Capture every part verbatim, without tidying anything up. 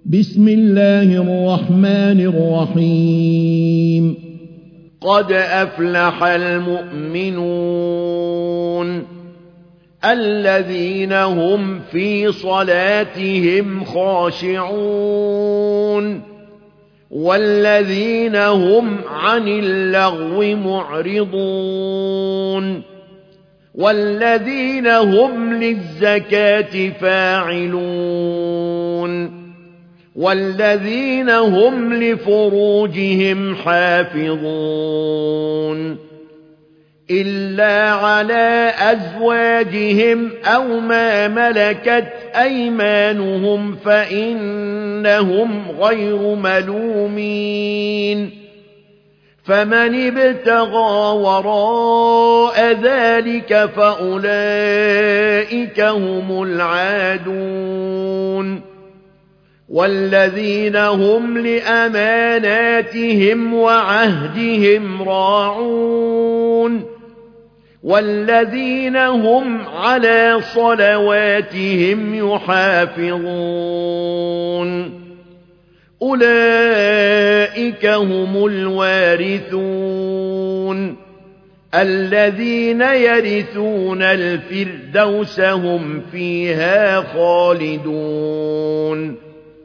بسم الله الرحمن الرحيم قد أفلح المؤمنون الذين هم في صلاتهم خاشعون والذين هم عن اللغو معرضون والذين هم للزكاة فاعلون والذين هم لفروجهم حافظون إلا على أزواجهم أو ما ملكت أيمانهم فإنهم غير ملومين فمن ابتغى وراء ذلك فأولئك هم العادون والذين هم لأماناتهم وعهدهم راعون والذين هم على صلواتهم يحافظون أولئك هم الوارثون الذين يرثون الفردوس هم فيها خالدون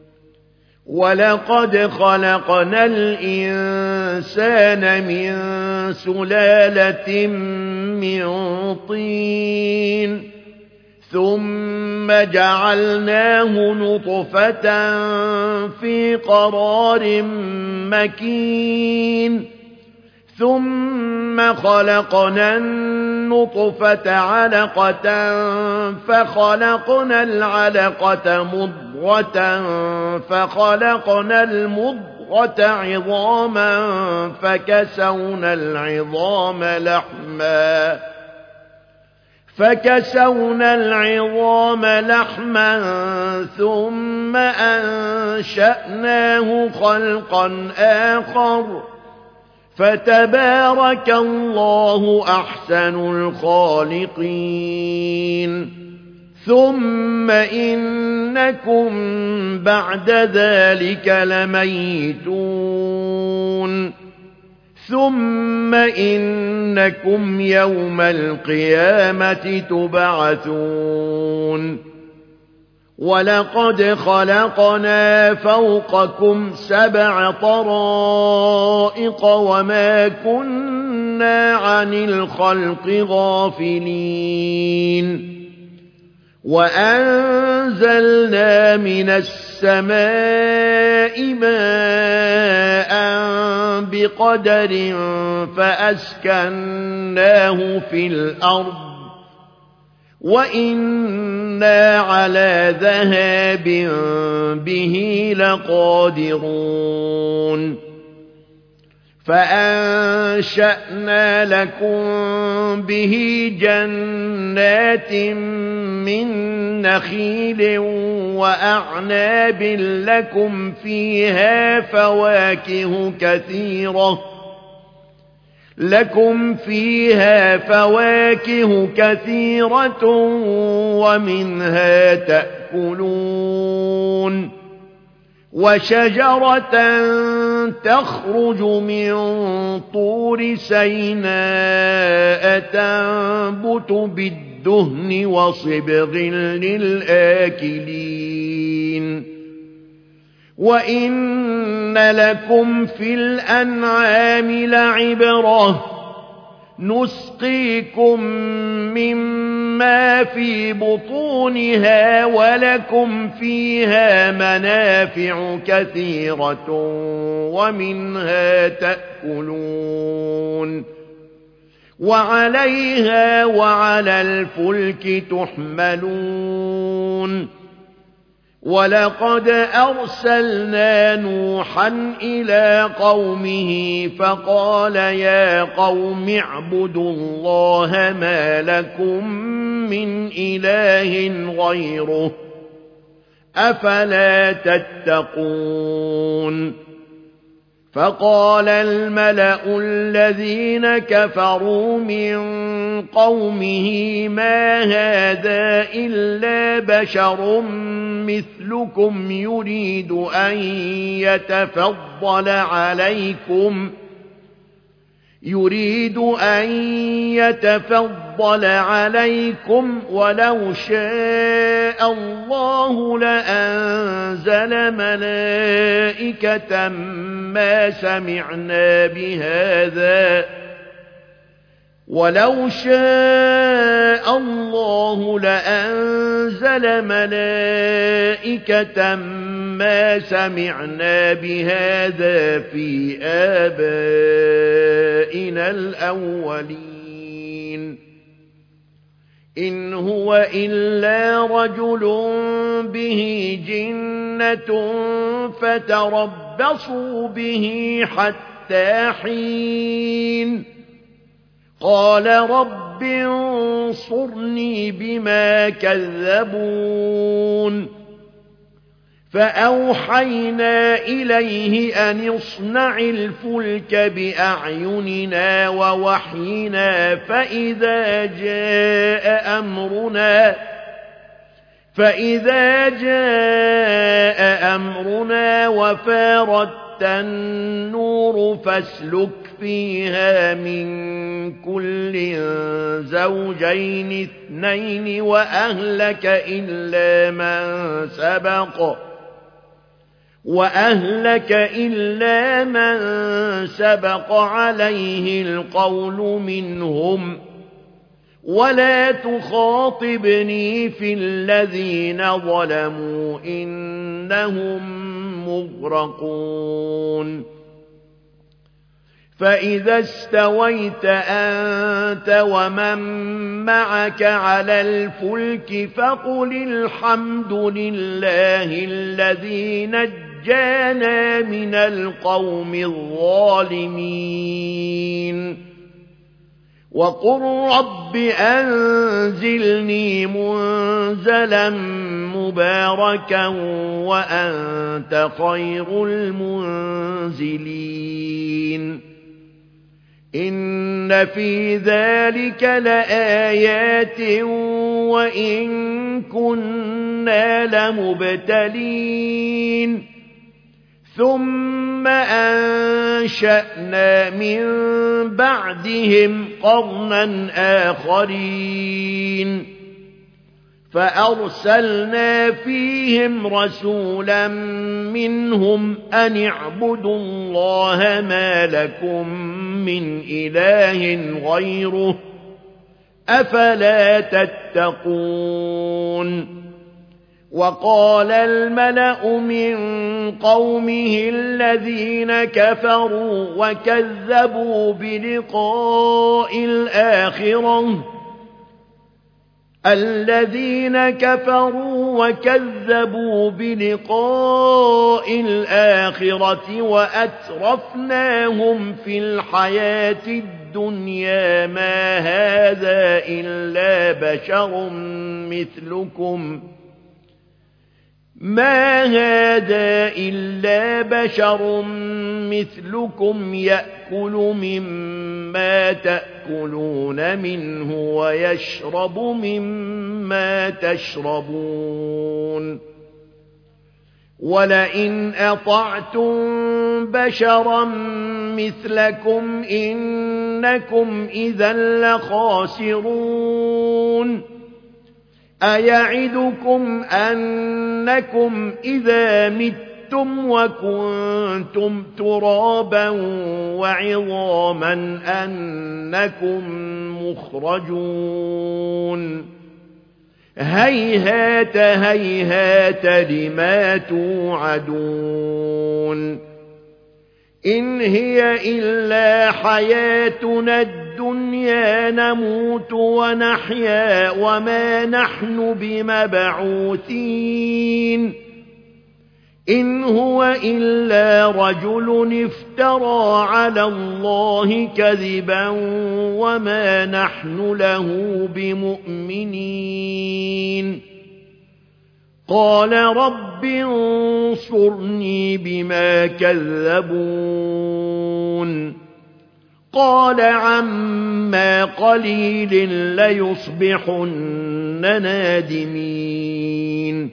ولقد خلقنا الإنسان من سلالة من طين ثم جعلناه نطفة في قرار مكين ثم خلقنا النطفة علقة فخلقنا العلقة مضغة فخلقنا المضغة عظاما فكسونا العظام لحما فكسونا العظام لحما ثم أنشأناه خلقا آخر فتبارك الله أحسن الخالقين ثم إنكم بعد ذلك لميتون ثم إنكم يوم القيامة تبعثون ولقد خلقنا فوقكم سبع طرائق وما كنا عن الخلق غافلين وأنزلنا من السماء ماء بقدر فأسكناه في الأرض وإنا على ذهاب به لقادرون فأنشأنا لكم به جنات من نخيل وأعناب لكم فيها فواكه كثيرة لكم فيها فواكه كثيرة ومنها تأكلون وشجرة تخرج من طور سيناء تنبت بالدهن وصبغ للآكلين وإن لكم في الأنعام لعبرة نسقيكم مما في بطونها ولكم فيها منافع كثيرة ومنها تأكلون وعليها وعلى الفلك تحملون ولقد أرسلنا نوحا إلى قومه فقال يا قوم اعبدوا الله ما لكم من إله غيره أفلا تتقون فقال الملأ الذين كفروا من قومه ما هذا إلا بشر مثلكم يريد أن يتفضل عليكم يريد أن يتفضل عليكم ولو شاء الله لأنزل ملائكة ما سمعنا بهذا ولو شاء الله لأنزل ملائكة ما سمعنا بهذا في آبائنا الأولين إن هو إلا رجل به جنة فتربصوا به حتى حين قال رب انصرني بما كذبون فأوحينا إليه أن اصنع الفلك بأعيننا ووحينا فإذا جاء أمرنا فإذا جاء أمرنا وفارت النور فاسلك فيها من كل زوجين اثنين وأهلك إلا من سبق وأهلك إلا من سبق عليه القول منهم ولا تخاطبني في الذين ظلموا إنهم مغرقون فإذا استويت أنت ومن معك على الفلك فقل الحمد لله الذي نجانا من القوم الظالمين وقل رب أنزلني منزلا مباركا وأنت خير المنزلين إن في ذلك لآيات وإن كنا لمبتلين ثم أنشأنا من بعدهم قرنا آخرين فأرسلنا فيهم رسولا منهم أن اعبدوا الله ما لكم من إله غيره أفلا تتقون وقال الملأ من قومه الذين كفروا وكذبوا بلقاء الآخرة الذين كفروا وكذبوا بلقاء الآخرة وأترفناهم في الحياة الدنيا ما هذا إلا بشر مثلكم ما هذا إلا بشر مثلكم يأكل مما تأكلون منه ويشرب مما تشربون ولئن أطعتم بشرا مثلكم إنكم إذا لخاسرون أيعدكم أنكم إذا متم وكنتم ترابا وعظاما أنكم مخرجون هيهات هيهات لما توعدون إن هي إلا حياتنا الدنيا نموت ونحيا وما نحن بمبعوثين إن هو إلا رجل افترى على الله كذبا وما نحن له بمؤمنين قال رب انصرني بما كذبون قال عما قليل ليصبحن نادمين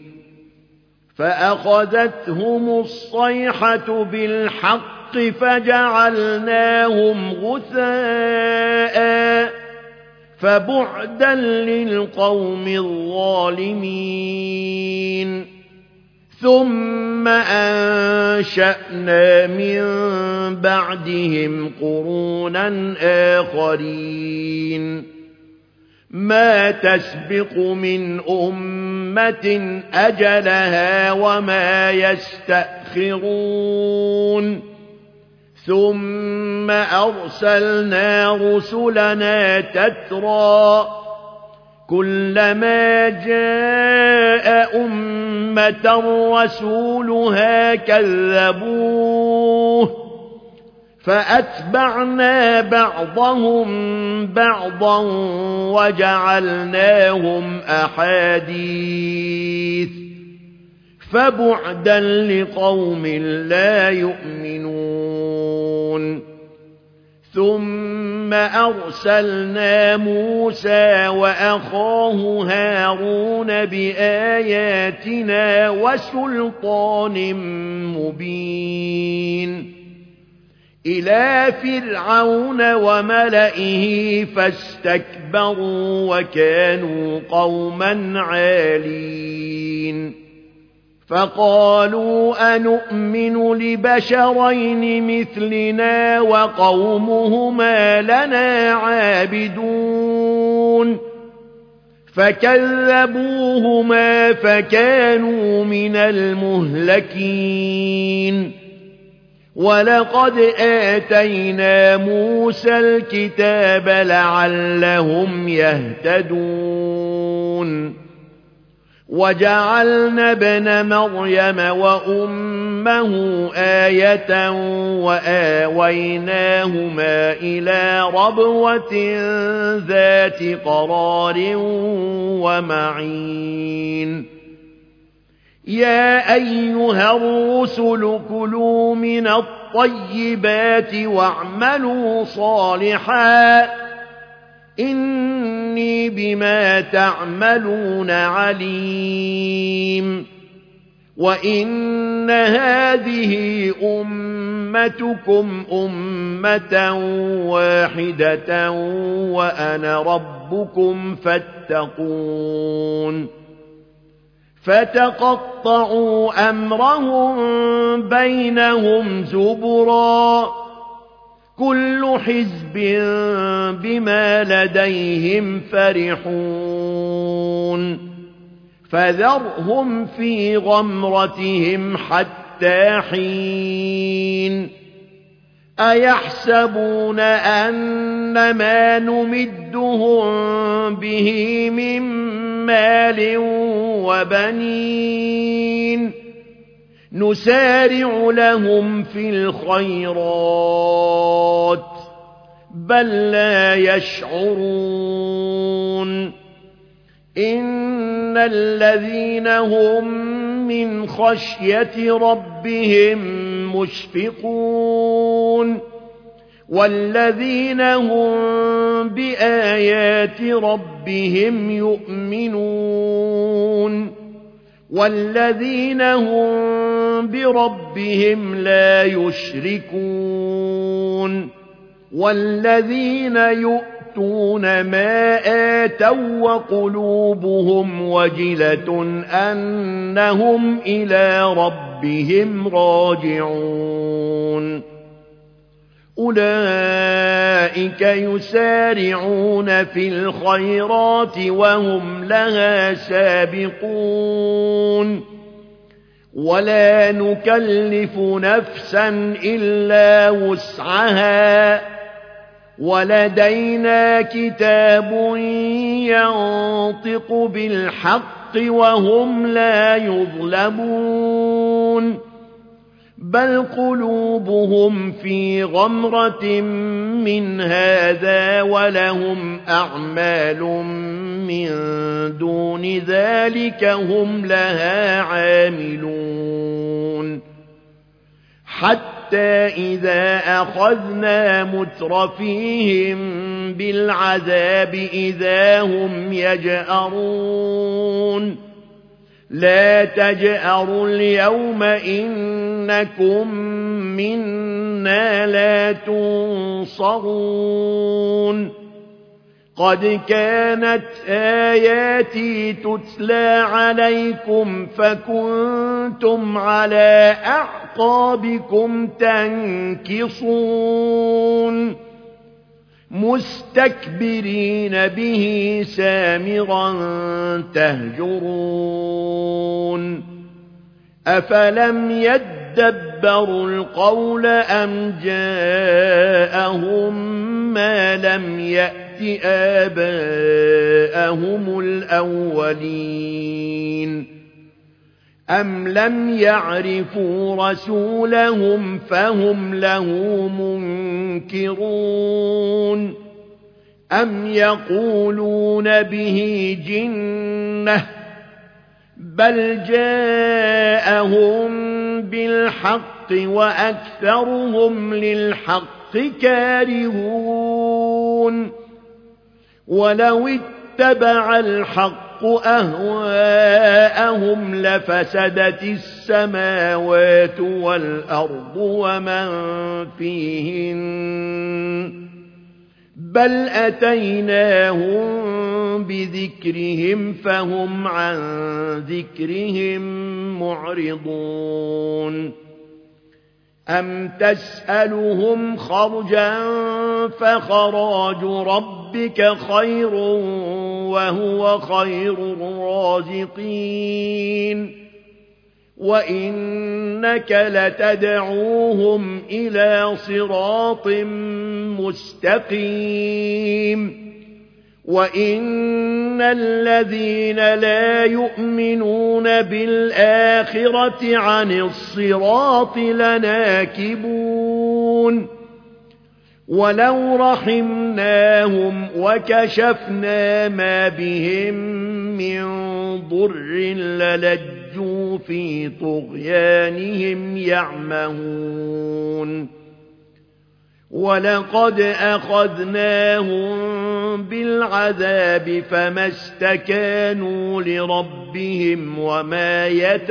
فأخذتهم الصيحة بالحق فجعلناهم غثاء فبعدا للقوم الظالمين ثم أنشأنا من بعدهم قرونا آخرين ما تسبق من أمة أجلها وما يستأخرون ثم أرسلنا رسلنا تترى كلما جاء أمة رسولها كذبوه فأتبعنا بعضهم بعضا وجعلناهم أحاديث فبعدا لقوم لا يؤمنون ثم أرسلنا موسى وأخاه هارون بآياتنا وسلطان مبين إلى فرعون وملئه فاستكبروا وكانوا قوما عالين فقالوا أنؤمن لبشرين مثلنا وقومهما لنا عابدون فكذبوهما فكانوا من المهلكين ولقد آتينا موسى الكتاب لعلهم يهتدون وجعلنا ابن مريم وأمه آية وآويناهما إلى ربوة ذات قرار ومعين يا أيها الرسل كلوا من الطيبات واعملوا صالحا إني بما تعملون عليم وإن هذه أمتكم أمة واحدة وأنا ربكم فاتقون فتقطعوا أمرهم بينهم زبرا كل حزب بما لديهم فرحون فذرهم في غمرتهم حتى حين أيحسبون أن ما نمدهم به من مال وبنين نسارع لهم في الخيرات بل لا يشعرون إن الذين هم من خشية ربهم مشفقون والذين هم بآيات ربهم يؤمنون والذين هم بربهم لا يشركون والذين يؤتون ما آتوا وقلوبهم وجلة أنهم إلى ربهم راجعون أولئك يسارعون في الخيرات وهم لها سابقون ولا نكلف نفسا إلا وسعها ولدينا كتاب ينطق بالحق وهم لا يظلمون بل قلوبهم في غمرة من هذا ولهم أعمال من دون ذلك هم لها عاملون حتى إذا أخذنا مترفيهم بالعذاب إذا هم يجأرون لا تجأروا اليوم إنكم منا لا تنصرون قد كانت آياتي تتلى عليكم فكنتم على أعقابكم تنكصون مستكبرين به سامرا تهجرون أفلم يدبروا القول أم جاءهم ما لم يأت آباءهم الأولين أم لم يعرفوا رسولهم فهم له منكرون أم يقولون به جنة بل جاءهم بالحق وأكثرهم للحق كارهون ولو اتبع الحق أهواءهم لفسدت السماوات والأرض ومن فيهن بل أتيناهم بذكرهم فهم عن ذكرهم معرضون أم تسألهم خرجا فخراج ربك خير وهو خير الرازقين وإنك لتدعوهم إلى صراط مستقيم وإن الذين لا يؤمنون بالآخرة عن الصراط لناكبون ولو رحمناهم وكشفنا ما بهم من ضر للجوا في طغيانهم يعمهون ولقد أخذناهم بالعذاب فما استكانوا لربهم وما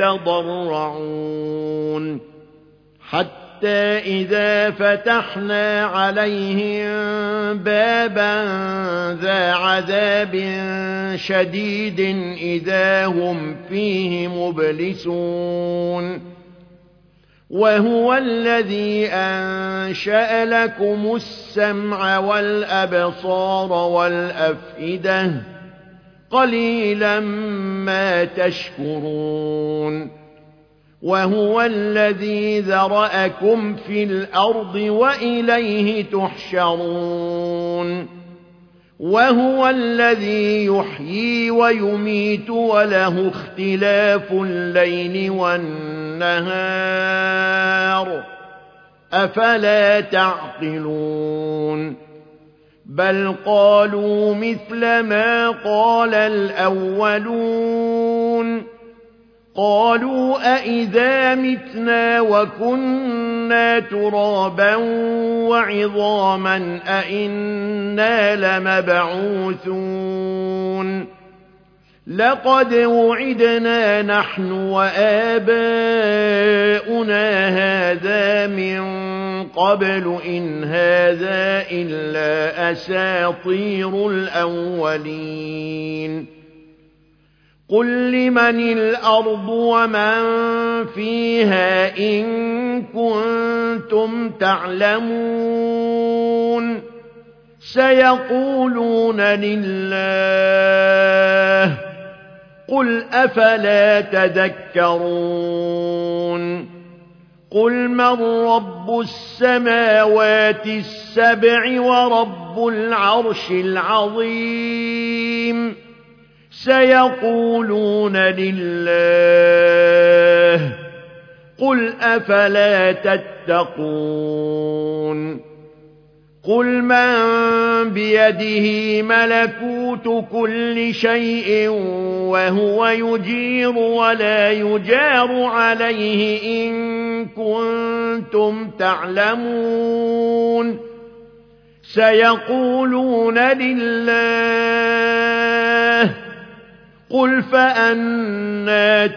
يتضرعون حتى إذا فتحنا عليهم بابا ذا عذاب شديد إذا هم فيه مبلسون وهو الذي أنشأ لكم السمع والأبصار والأفئدة قليلا ما تشكرون وهو الذي ذرأكم في الأرض وإليه تحشرون وهو الذي يحيي ويميت وله اختلاف الليل والنهار أفلا تعقلون بل قالوا مثل ما قال الأولون قالوا أئذا متنا وكنا ترابا وعظاما أئنا لمبعوثون لقد وعدنا نحن وآباؤنا هذا من قبل إن هذا إلا أساطير الأولين قل لمن الأرض ومن فيها إن كنتم تعلمون سيقولون لله قل أفلا تذكرون قل من رب السماوات السبع ورب العرش العظيم سيقولون لله قل أفلا تتقون قل من بيده ملكوت كل شيء وهو يجير ولا يجار عليه إن كنتم تعلمون سيقولون لله قل فأنى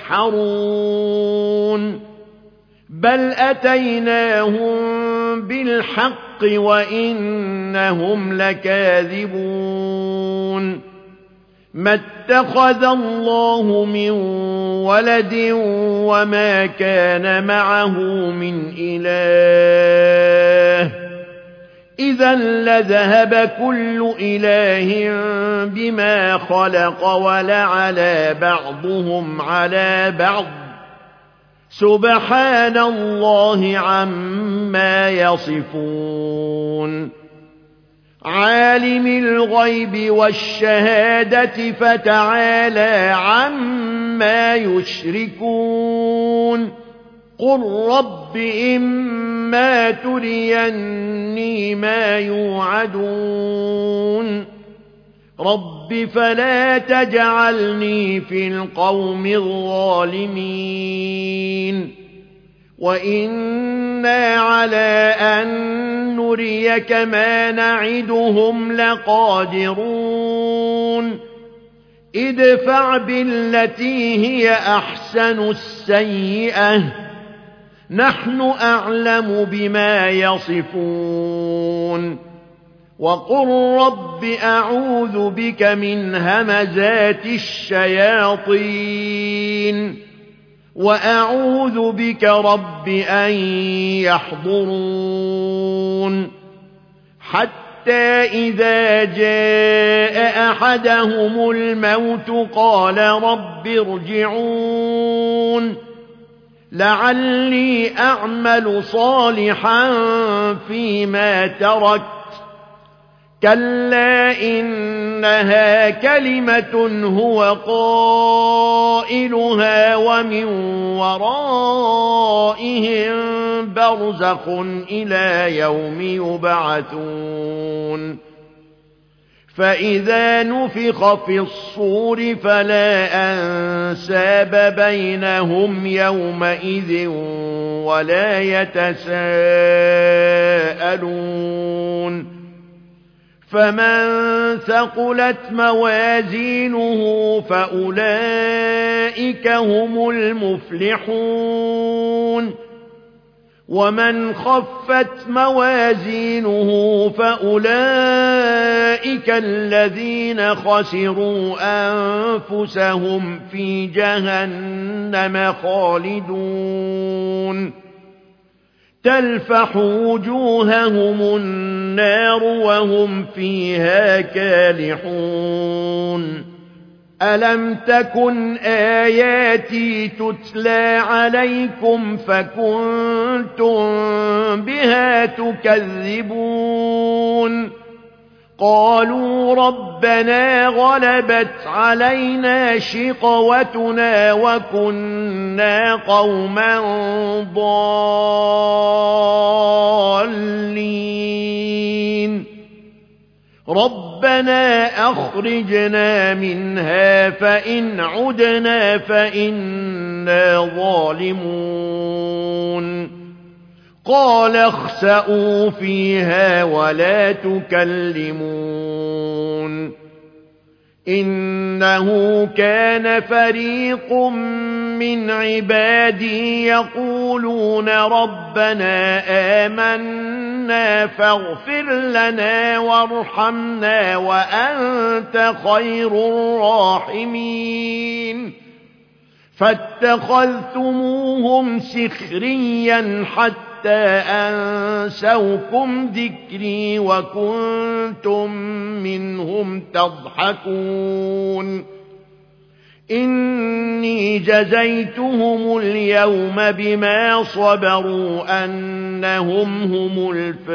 تسحرون بل أتيناهم بالحق وإنهم لكاذبون ما اتخذ الله من ولد وما كان معه من إله إذا لذهب كل إله بما خلق ولعلى بعضهم على بعض سبحان الله عما يصفون عالم الغيب والشهادة فتعالى عما يشركون قل رب إما تريني ما يوعدون رب فلا تجعلني في القوم الظالمين وإنا على أن نريك ما نعدهم لقادرون ادفع بالتي هي أحسن السيئة نحن أعلم بما يصفون وقل رب أعوذ بك من همزات الشياطين وأعوذ بك رب أن يحضرون حتى إذا جاء أحدهم الموت قال رب ارجعون لعلي أعمل صالحا فيما تركت كلا إنها كلمة هو قائلها ومن ورائهم برزخ إلى يوم يبعثون فإذا نفخ في الصور فلا أنساب بينهم يومئذ ولا يتساءلون فمن ثقلت موازينه فأولئك هم المفلحون ومن خفت موازينه فأولئك الذين خسروا أنفسهم في جهنم خالدون تلفح وجوههم النار وهم فيها كالحون ألم تكن آياتي تتلى عليكم فكنتم بها تكذبون قالوا ربنا غلبت علينا شقوتنا وكنا قوما ضالين ربنا أخرجنا منها فإن عدنا فإنا ظالمون قال اخسئوا فيها ولا تكلمون إنه كان فريق من عبادي يقولون ربنا آمنا فاغفر لنا وارحمنا وأنت خير الراحمين فاتخذتموهم سخريا حتى أنسوكم ذكري وكنتم منهم تضحكون إني جزيتهم اليوم بما صبروا أنهم هم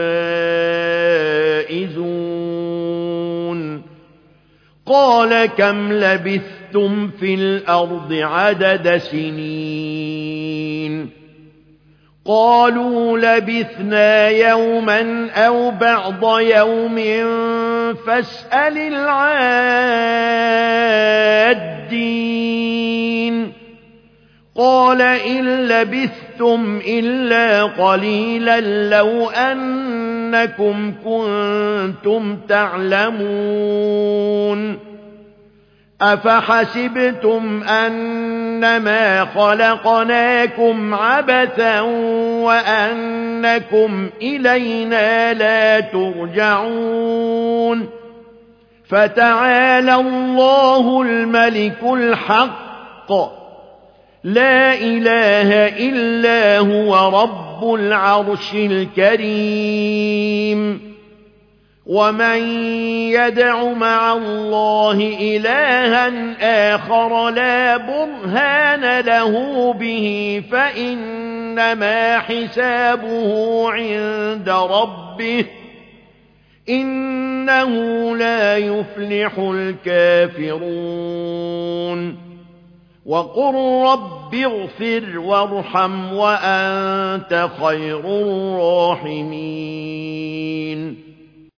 الفائزون قال كم لبثتم في الأرض عدد سنين قالوا لبثنا يوما أو بعض يوم فاسأل العادين قال إن لبثتم إلا قليلا لو أنكم كنتم تعلمون أفحسبتم أنما خلقناكم عبثا وأنكم إلينا لا ترجعون فتعالى الله الملك الحق لا إله إلا هو رب العرش الكريم ومن يدع مع الله إلها آخر لا برهان له به فإنما حسابه عند ربه إنه لا يفلح الكافرون وقل رب اغفر وارحم وأنت خير الراحمين